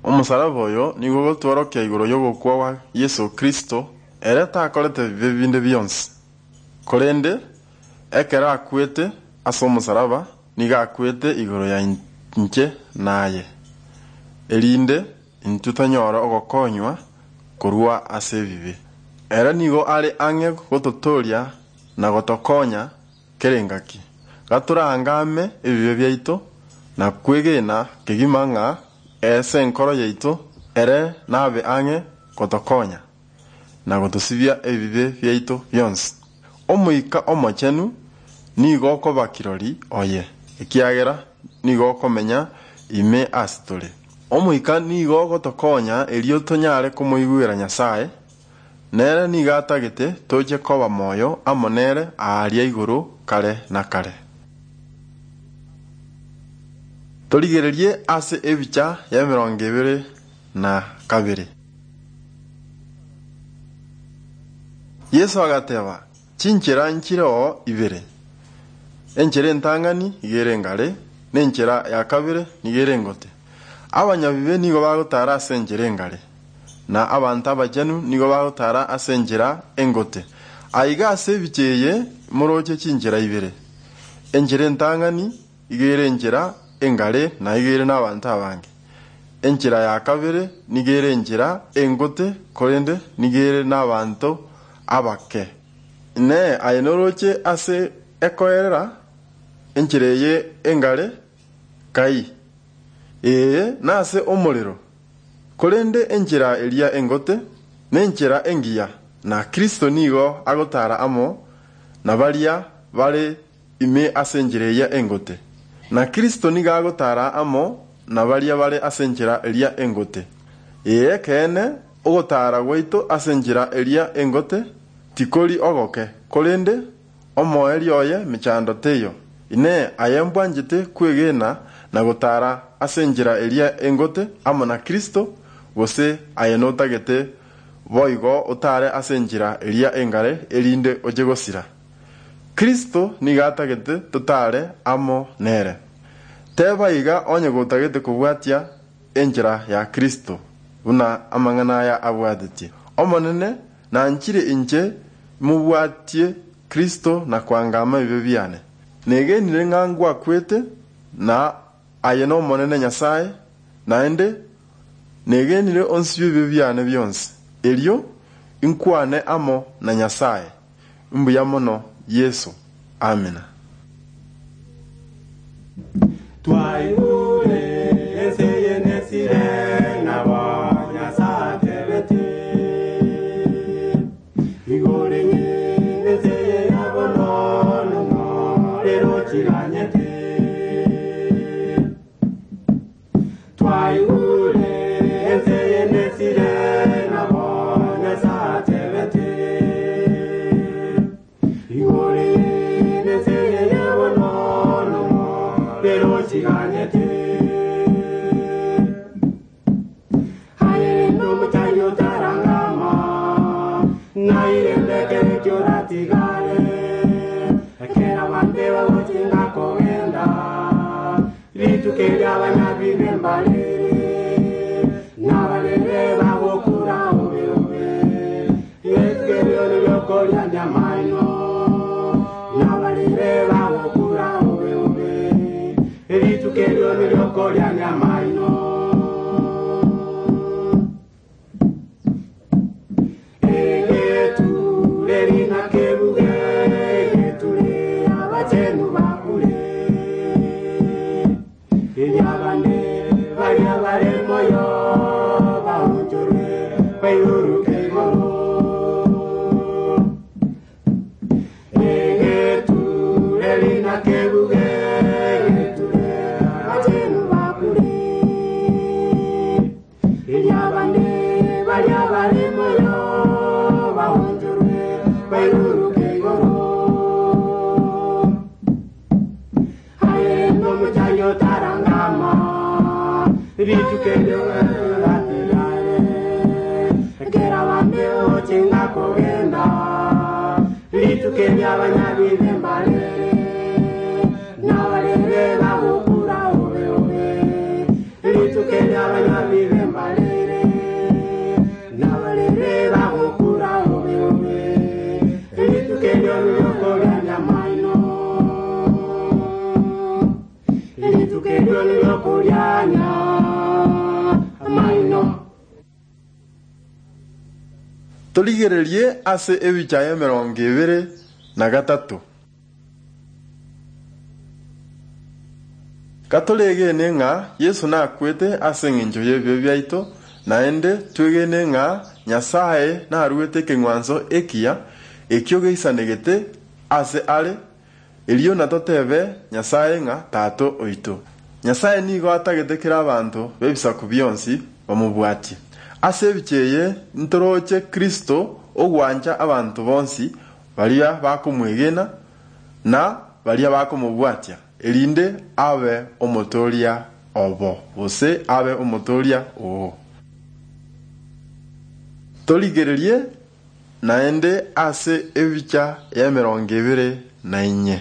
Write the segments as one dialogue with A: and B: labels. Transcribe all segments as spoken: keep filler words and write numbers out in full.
A: Omusaraba oyo nigo gotworokia iguru yogokwa wa Yesu Kristo ereta akorete bibinde byonse. Korende ekera akwete ase omusaraba niga akwete iguru ya nche naye. Elinde intutanyora ogokonywa korwa ase bibi. Era nigo ale ange gototoria na gotokonya kerengaki. Gaturangame ebibe byaito na kwegena kegimanga ese nkoro yaito ere nabe ange gotokonya na gotosibia ebibe byaito byonse. Omuika omochenu nigo okoba kirori oye ekiagera nigo okomenya ime astore. Omuika nigo gotokonya elio tonyare kumuigwira Nyasaye nere niga atagete toje koba moyo amonere aria iguru kare na kare. Torigererie ase ebicha ya mirongo ibere na kabiri. Yesu agateba chinchera nchiro ibere. Enchere ntangani igere ngare nenchera ya kabiri nigere ngote. Abanyabibe nigo bagotara ase enchere ngare na abantu abajenu nigo bagotara ase enchera engote. Aiga ase bicheye moroche chinchera ibere. Enchere ntangani igere enchera engare na igere n'abantu abange. Enchera ya kabiri nigere enchera engote korende nigere n'abantu abake. Ne ayenoroche ase ekoerera enchera ye engare kai. Ee nase omorero. Korende enchera elia engote nenchera engia na Kristo nigo agotara amo na balia bale ime ase enchera ya engote. Na Kristo niga agotara amo na balia bale ase enchera elia engote. Ee kene ogotara gwaito ase enchera elia engote tikori ogoke. Korende omoeri oye michando teyo. Ine ayembwanjete kwegena na gotara ase enchera elia engote amo na Kristo gose ayenotagete boigo otare ase enchera elia engare elinde ojegosira. Kristo niga atagete totare amo nere. Teba iga onye gotagete kubwatia enchera ya Kristo una amangana ya abwadeti. Omonene na nchire inche mubwatie Kristo na kwangama bibiane. Nege nirengangwa kwete na ayeno monene Nyasaye naende negenire onsibe bibyane byonse elio inkwane amo na Nyasaye mbuyamono Yesu amina.
B: Twaigure eseye nesire nabo Nyasaye tebete igore eseye abono no rero kiranyete. Twaigure eseye nesire nabo Nyasaye tebete igore eseye abono no rero kiranyete. Hayendo mutayo tarangama na irende kere kyoratigare ekera bande bagotinga kogenda litukera abanyabibe mbalere nabalere bagokura obe obe yetkero lyokolya nyamaino nabalere bagokura obe obe litukero lyokolya nyamaino. Egetu lerina kebuge egetule abachenu bakule Yabane, Varia Moyo, Baunjure, Payuru Kegoro. Egetu, Elina Kebuge, Egeture, Atenu Bakuri. Yabane, Varia Moyo, Baunjure, Payuru Kegoro. Hayendo Muchayo Tarangama, Ritukelo Latilare, Keravande Ochinga Kogenda, Ritukenya Vanyabi Vembale, Navale Vagukura Ove Ove, Ritukenya Vanyabi Vembale.
A: Toligererie ase ebicha ya mirongo ibere na gatatu. Katolege nga Yesu nakwete ase nginjo yebyo byaito naende twegene nga Nyasaye naruete kengwanzo ekia ekyo geisanegete ase ale eliyo natotebe Nyasaye nga tato oito. Nyasaye nigo atagetekera abantu bebisaku byonsi bamubwati. Ase bicheye ntoroche Kristo ogwanja abantu bonsi balia bakumwegena na balia bakumubwatia elinde abe omotoria obo ose abe omotoria o. Toligererie naende ase ebicha ya mirongo ibere na inye.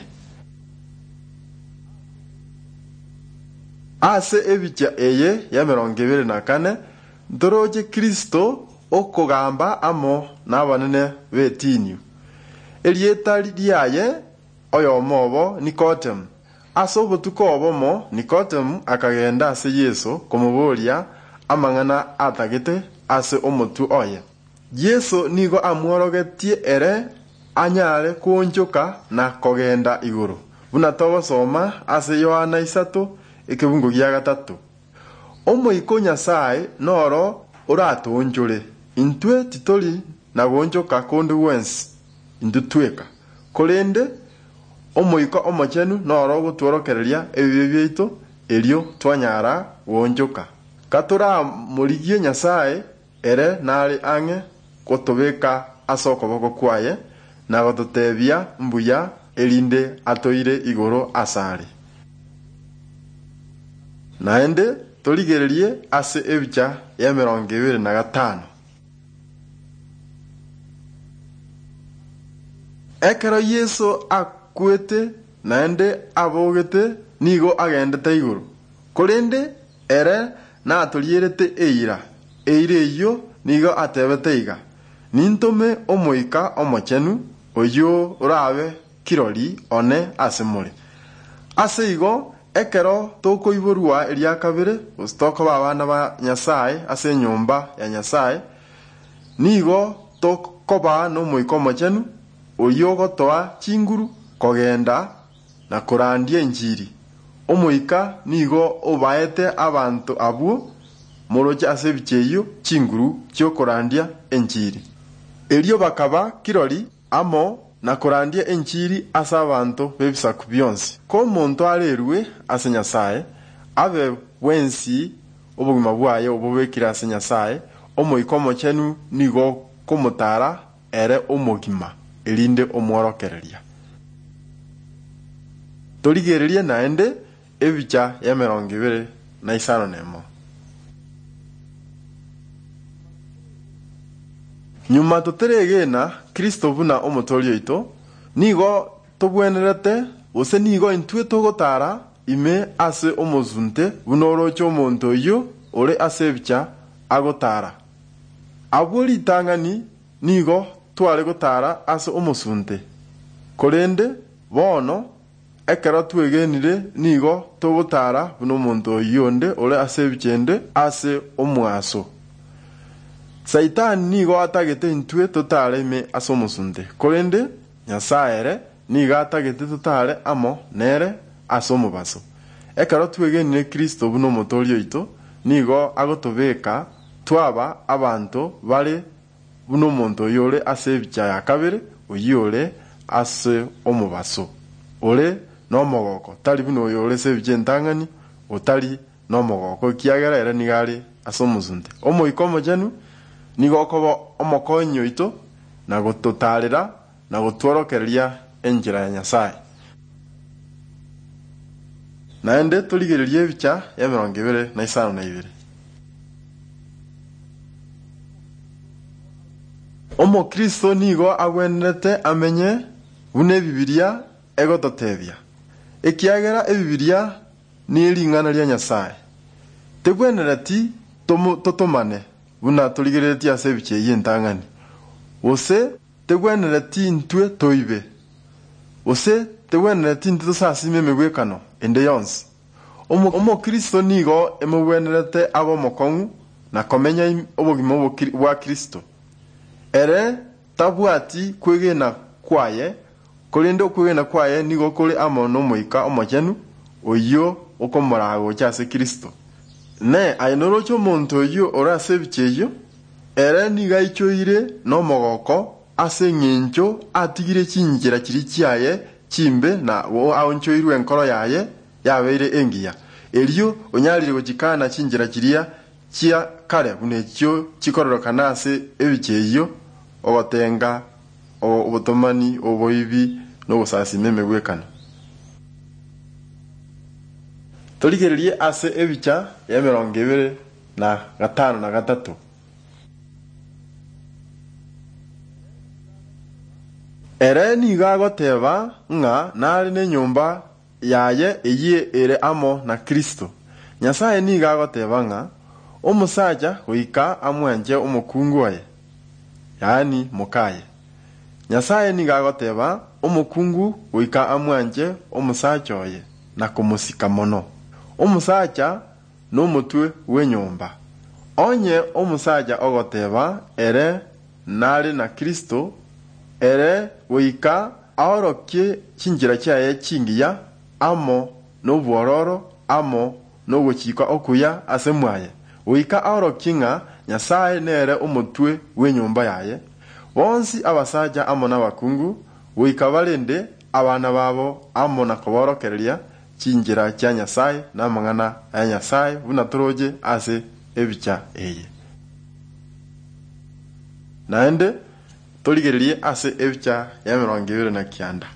A: Ase ebicha eye ya mirongo ibere na kane ntoroche Kristo okogamba amo n'abanene betinyu. Elieta liaye oyo mobo Nikodemu. Ase obutuko obomo Nikodemu akagenda ase Yesu kumubulia amang'ana atagete ase omotu oye. Yesu nigo amworogetie ere anyare kuonjoka na kogenda iguru. Buna togosoma ase Yohana isato ekebungo gya gatatu. Omoiko Nyasaye noro oratonjore intwe titoli na gonjoka kondu wensi indutweka kolende omoiko omochenu noro gutworokereria ebibye byeito elio twanyara gonjoka katora murigie Nyasaye ere nari ange kotobeka asoko boko kwaye na gototebia mbuya elinde atoire igoro asari naende toligererie ase ebicha ya mirongo ibere na gatano. Ekero Yesu akwete naende abogete nigo agendete iguru. Kolende ere na atolierete eira. Eire iyo nigo atebete iga. Nintome omoika omochenu oyo orabe kirori one asemore. Ase igo ekero toko iborua elia kabere ustoko babana ba Nyasaye ase nyumba ya Nyasaye nigo tokoba no moiko mochenu oyo gotoa chinguru kogenda na kurandia injiri omoika nigo obaete abantu abu moroja ase bicheyo chinguru kyo kurandia injiri elio bakaba kirori amo na kurandia enchiri asa abantu bebisaku byonsi ko muntu alerwe ase Nyasaye abe wensi obugima bwaye obubekira ase Nyasaye omoiko mochenu nigo komutara ere omogima elinde omworokereria. Toligererie naende ebicha ya mirongo ibere na isano nemo. Nyuma toteregena Kristo buna omotorio ito nigo tobwenerete ose nigo intwe togotara ime ase omozunte bunorocho omonto yo ore ase bicha agotara aburi tangani nigo tware gotara ase omosunte kolende bono ekero twegenire nigo togotara buno omonto yonde ore ase bichende ase omwaso. Satan nigo atagete intwe totale ime ase omosunte kolende Nyasaye ere niga atagete totale amo nere ase omobaso. Ekero twegenire Kristo buno omotorio ito nigo agotobeka twaba abantu bale buno omonto yore ase bicha ya kabere oyore ase omobaso ore no mogoko tali buno yore se biche ntangani otali no mogoko kiagera ere nigari ase omosunte omoiko omojenu nigo kobo omokonyo ito na gototarera na gotworokereria enjira ya Nyasaye. Naende toligererie ebicha ya mirongo ibere na isano na ibere. Omo Kristo nigo agwenete amenye bune Bibilia egototebia. Ekiagera ebibilia ni eringana lia Nyasaye. Tegwenerati tomo totomane buna toligeretie ase biche yentangani. Ose tegwenerati ntwe toibe. Ose tegwenerati ntwe tosasime megwekano ende yonsi. Omo omo Kristo nigo emugwenerete abo mokongu na komenya obogimo bwa Kristo. ere tabwati kwegena kwaye kolendo kwegena kwaye nigo kole amo no moika omojenu oyo okomorago cyase Kristo ne ainoro cyo monto yo orase bicheyo ere niga ichoire no mogoko ase nginjo atigire kingira kiri kiaye kimbe na wo awonchoirwe enkoro yaye yabeire engiya eliyo onyalire gukikana kingira kiria kia kare bunekyo kikororokana ase ebicheyo ogotenga obutomani oboibi no busasi meme gwekana toligererie ase ebicha ya mirongo ibere na gatano na gatatu ere niga goteba nga nari ne nyumba yaye eyiye ere amo na Kristo Nyasaye niga goteba nga omusaja goika amwenje omukungu waye yani mukaye Nyasaye niga goteba omukungu goika amwenje omusaja oye na kumusika mono omusaja no mutwe w'enyumba onye omusaja ogoteba ere nari na Kristo ere wika aorokie kingira kyaye kingiya amo no bwororo amo no gukika okuya asemwaye wika aorokie nga Nyasaye nere omutwe w'enyumba yaye bonsi abasaja amo n'abakungu wika balende abana babo amo na kuborokereria kingira kya Nyasaye namangana ya Nyasaye bunatoroje ase ebicha eye naende toligererie ase ebicha ya mirongo ibere na kianda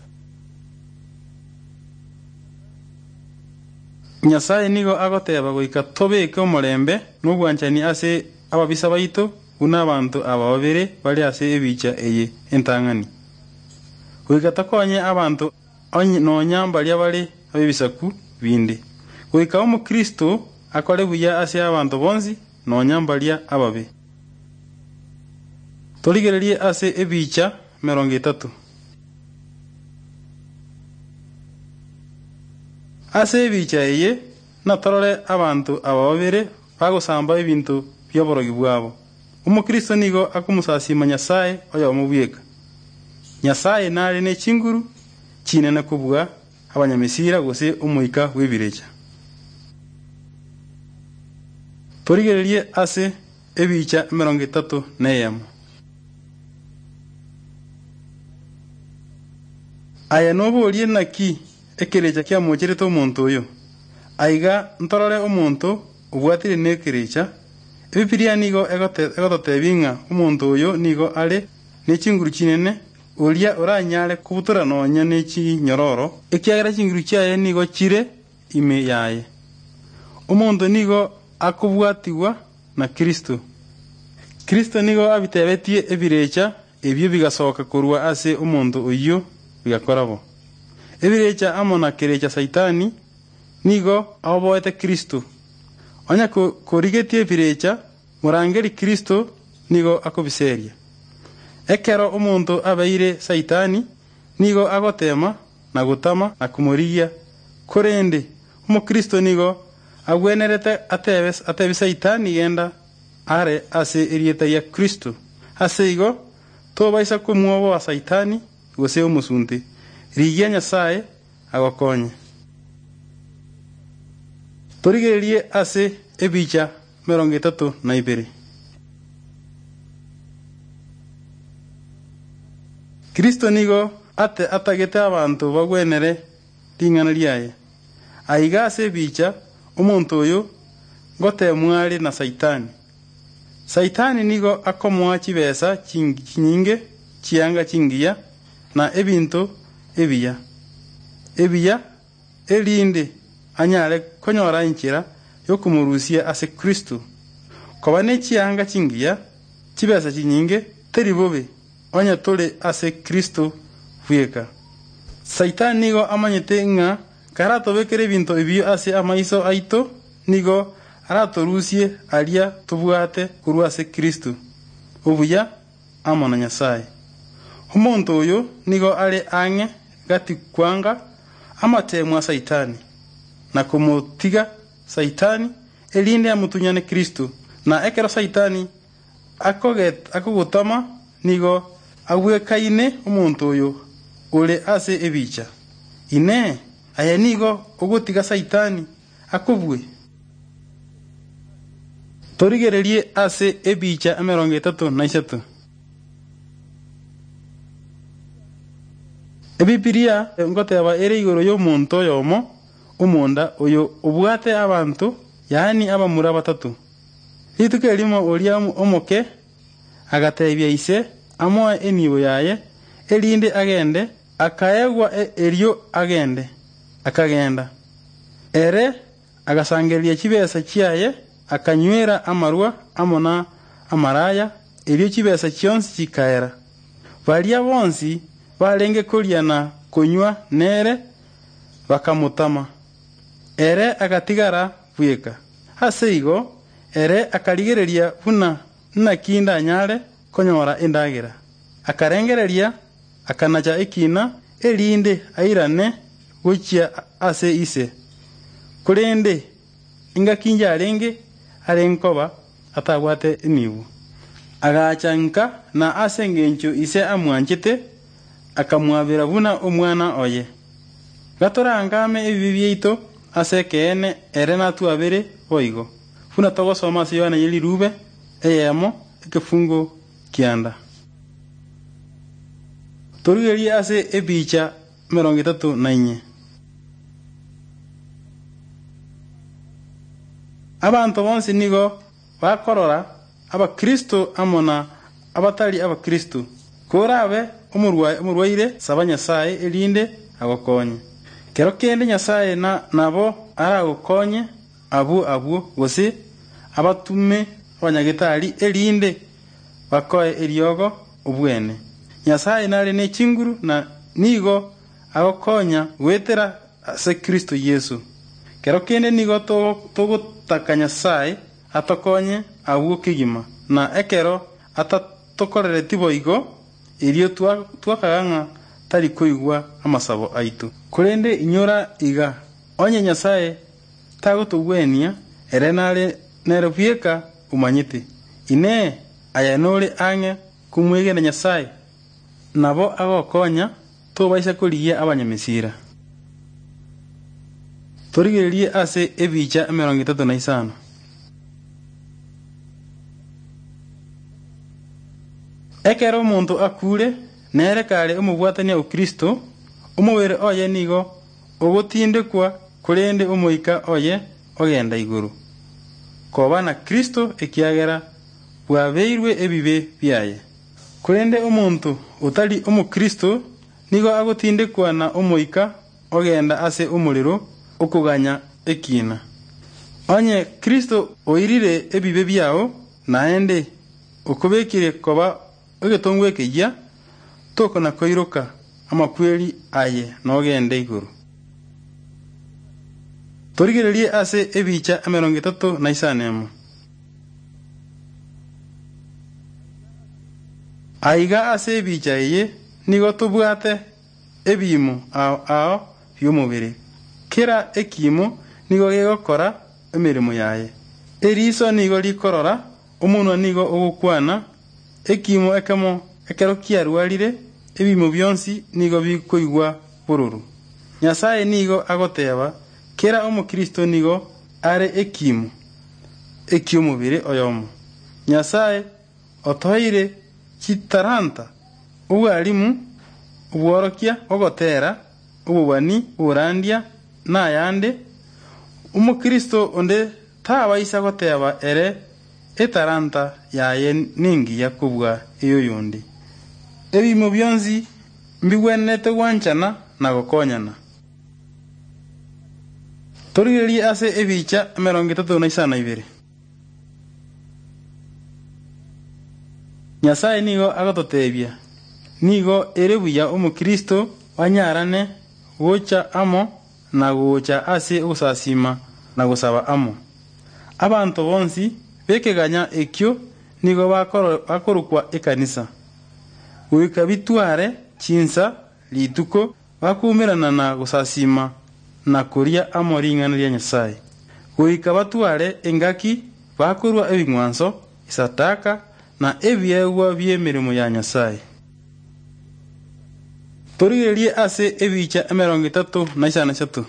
C: Nyasaye nigo agoteba goika tobeke omorembe n'obwanchani ase ababisa baito una abantu ababere bali ase ebicha eye entangani goika takonye abantu onye nonyamba lya bali abibisaku binde goika omu Kristo akole buya ase abantu bonzi nonyamba lya ababe toligererie ase ebicha mirongo itatu ase ebicha eye natorore abantu ababere bagosamba ebintu byoborogi bwabo omukristo nigo akumusasima Nyasaye oyo omubweka Nyasaye nari ne chinguru kinene kubwa abanyamisira gose umuika webirecha toligererie ase ebicha mirongo itatu neyemo aya nobolie naki ekerecha kya mocherete omonto oyo aiga ntorore omonto obwatire nekerecha ebipiria nigo egototebinga omonto oyo nigo ale nechinguru kinene olia oranyare kubutora nonya nechinyororo ekiagera chinguru kyaye nigo chire ime yaye omonto nigo akubwatiwa na Kristo Kristo nigo abitebetie ebirecha ebyo bigasoka kurwa ase omonto oyo bigakorabo ebirecha amo na kerecha Saitani nigo aboete Kristo onya ko korigetie ebirecha murangeri Kristo nigo akobiseria ekero omonto abaire Saitani nigo agotema na gutama na kumurigia korende omo Kristo nigo agwenerete atebes atebi Saitani genda are ase erieta ya Kristo ase igo tobaisa kumwobo wa Saitani gose omusunte rigia Nyasaye agokonye torigererie ase ebicha mirongo itatu na ibere Kristo nigo ate atagete abantu bagwenere tingana liaye aiga ase ebicha omonto oyo gote mwari na Saitani Saitani nigo akomwa chibesa chinyinge chianga chingiya na ebinto ebiya ebiya elinde anyale konyora inchira yokumurusia ase Kristo kobane chianga chingiya chibesa chinyinge teribobe onya tole ase Kristo fueka Saitani nigo amanyete nga karato bekere binto ebio ase amaiso aito nigo aratorusie alia tubwate kurwa ase Kristo obuya amona Nyasaye omonto oyo nigo ale ange gati kwanga amatemwa Saitani na kumutiga Saitani elinde amutunyane Kristo na ekero Saitani akoget akogutama nigo agwekaine omonto oyo ore ase ebicha ine aya nigo ogotiga saitani akobwe. Torigererie ase ebicha emerongo etatu na isatu. Ebibiria ngoteba ere igoro y'omonto yomo omonda oyo obwate abantu yani abamura batatu. Lituke elimo oria omoke agatebia ise amoa enibo yaye elinde agende akaegwa erio agende akagenda ere agasangeria chibesa chiaye akanywera amarwa amona amaraya erio chibesa chionsi chikaera balia bonsi balenge kuliana kunywa nere bakamutama ere agatigara bweka haseigo ere akarigereria buna nakinda nyare konyora endagira akarengereria akanaja ikina elinde airane gochia ase ise kurende ingakinja arenge arenkoba atagwate enibu agachanka na asengencho ise amwanchite akamwabira buna omwana oye gatorangame ebibiyeito ase kene ere natuabere boigo buna togosoma se yana yeli rube eyemo ekefungo kianda torugeri ase ebicha mirongo itatu na inye. Abantu bonsi nigo bakorora abakristo amona abatali abakristo korabe omurwaye omurwaire saba Nyasaye elinde agokonye kero kende Nyasaye na nabo aragokonye abu abu gose abatume abanyagitari elinde bakoye eriogo obwene Nyasaye nale ne chinguru na nigo agokonya wetera ase Kristo Yesu kero kende nigo to togotaka Nyasaye atokonye abu kigima na ekero atatokorere tiboigo irio twa twakaganga tari kuigwa amasabo aitu kurende inyora iga onye Nyasaye tagotugwenia erenale nerofieka umanyite ine ayanore ange kumwege na Nyasaye nabo agokonya tobaisa kuriye abanyamisira torigererie ase ebicha mirongo itatu na isano. Ekero omonto akure nere kare omubwatania okristo omubere oye nigo ogotindekwa kurende omoika oye ogenda iguru koba na Kristo ekiagera bwabeirwe ebibe byaye kurende omonto otali omukristo nigo agotindekwa na omoika ogenda ase omuliro okuganya ekina onye Kristo oirire ebibe byao naende okubekire koba ogetongwe kejia toko na koiroka amakweli aye nogende iguru torigererie ase ebicha mirongo itatu na isanemo. Aiga ase ebicha eye nigo tubwate ebimo ao ao by'omubiri kera ekimo nigo gegokora emirimo yaye eriso nigo likorora omunwa nigo ogokwana ekimo ekemo ekero kiarwarire ebimo byonsi nigo bikoigwa bururu Nyasaye nigo agoteba kera omukristo nigo are ekimo ekiomubiri oyomo Nyasaye otoire chitaranta ubwalimu ubworokia ogotera ububani urandia na yande umukristo onde tabaisa goteba ere etaranta yaye ningi yakubwa iyo yundi ebimo byonzi mbigwenete wanchana na gokonyana torigererie ase ebicha mirongo itatu na isano ibere. Nyasaye nigo agototebia nigo erebuya omukristo wanyarane gocha amo na gocha ase usasima na gusaba amo abantu bonsi bekeganya ekyo nigo bakorukwa ekanisa wika bitware chinsa lituko bakumirana na gusasima na kuria amoringana lya Nyasaye wika batware engaki bakorwa ebingwanso isataka na ebyegwa by'emirimo ya Nyasaye. Torigererie ase ebicha emerongo itatu na isana shatu.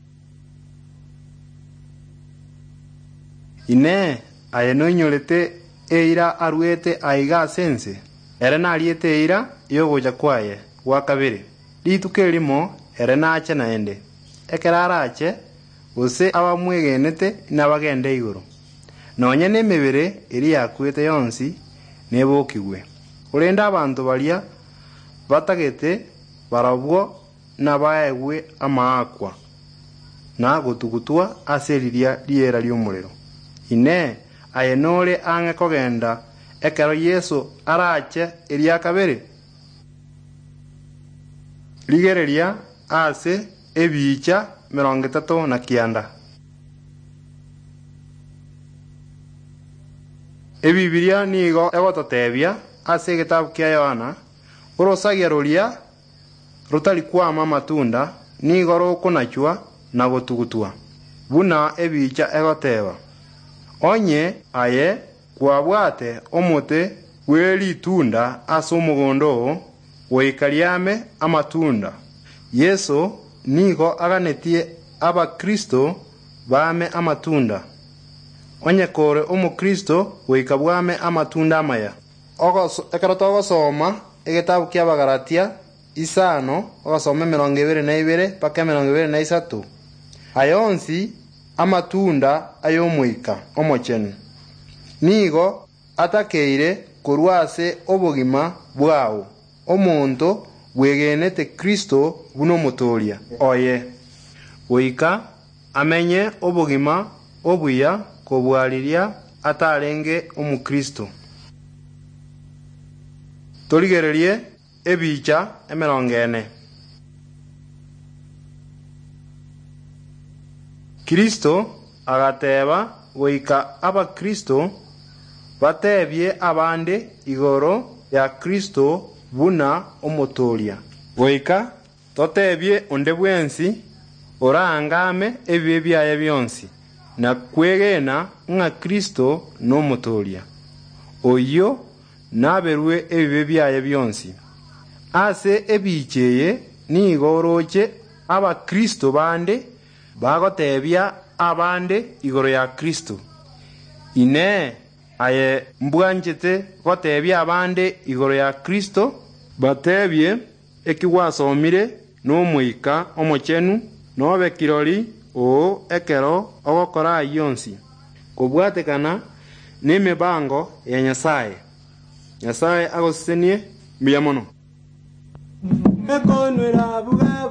D: Ine aye noinyorete eira arwete aiga sense ere nariete eira yogoja kwaye gwa kabiri rituke rimo ere nache naende ekerarache use abamwegenete nabagende iguru nonye nemebere eri yakwete yonsi nebokigwe urenda abantu baria batagete barabwo nabaegwe amaakwa na gutugutwa aseriria riera ry'omuriro ine ayenore ange kogenda ekero Yesu arache eria kabere ligereria ase ebicha mirongo itatu na kianda ebibilia nigo egototebia ase egitabu kia Yohana urosagia roria rutari kwama matunda nigo rokunachwa na gutugutwa buna ebicha egoteba onye aye kwabwate omote weli tunda ase omogondo weikariame amatunda Yesu nigo aganetie aba Kristo bame amatunda onye kore omo Kristo weikabwame amatunda amaya ogoso ekarato ogosoma egitabu kia Bagalatia isano ogasoma mirongo ibere na ibere paka mirongo ibere na isatu ayonsi amatunda ayomuika omochenu nigo atakeire kurwase obogima bwao omonto bwegenete Kristo buno motoria oye oika amenye obogima obuya kobwaliria atarenge omukristo torigererie ebicha emerongo ene Kristo agateba goika aba Kristo batebye abande igoro ya Kristo buna omotoria goika totebye onde bwensi orangame ebibe byaye byonsi na kwegena nga Kristo no motoria oyo naberwe ebibe byaye byonsi ase ebicheye nigoroche aba Kristo bande bagotebia abande igoro ya Kristo ine aye mbwanjete gotebia abande igoro ya Kristo batebie ekiwasomire no muika omochenu no bekirori o ekero ogokora yonsi kubwatekana nemibango ya Nyasaye Nyasaye agosenie biamono
B: ekonwera buga